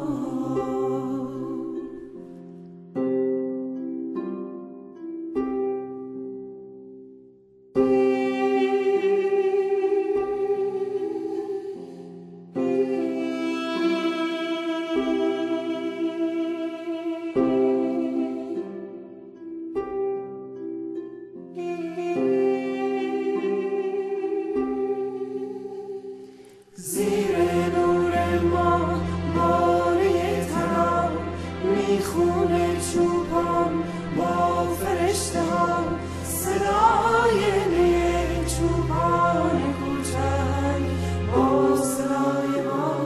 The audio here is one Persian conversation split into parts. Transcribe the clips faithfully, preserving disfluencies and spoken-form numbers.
زیر نور ما باره ترا میخونه چوبان با فرشته ها، صدای نی چوبان کوچک با صدای ما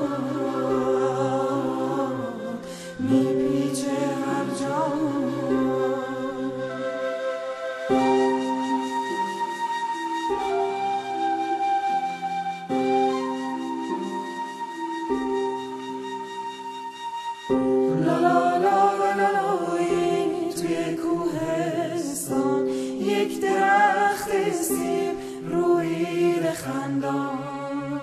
میپیچه هر جا. توی کوهستان یک درخت سیب روی خندان،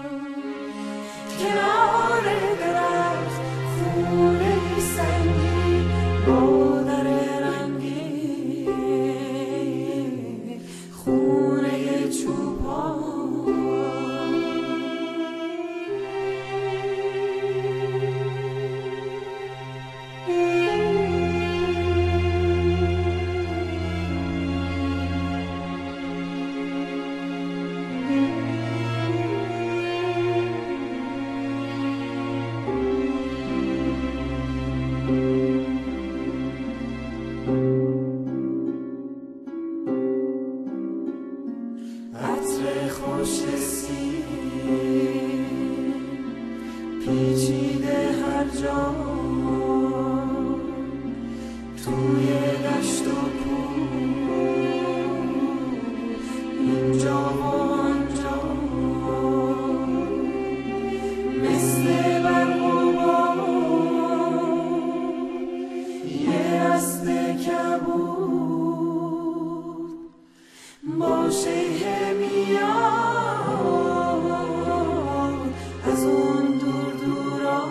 کنار درخت خونه سنگی با در رنگی، خونه چوبان. عطر خوش سیب پیچیده هر جا، توی دشت و کوه اینجا و آنجا، مثل برق و باد یه اسب کبود با شیه میاد از اون دور دورا.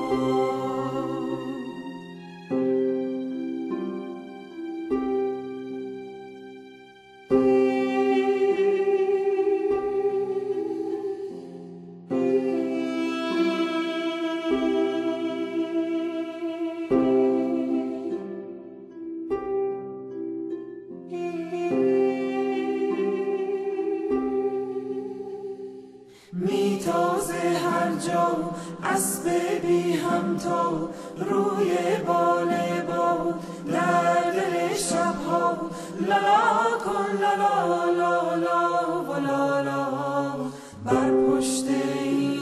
میتازه هر جا اسب بی همتا روی باله باد در دل شبها، لالا کن لالا لالا و لالا بر پشت این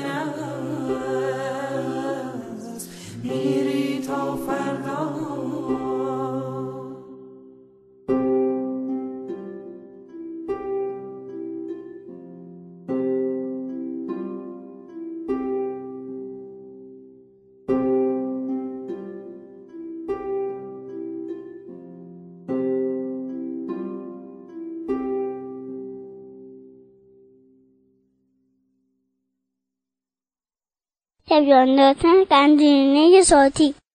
اسب میری تا فردا. تبیان دادن گنجینه صوتی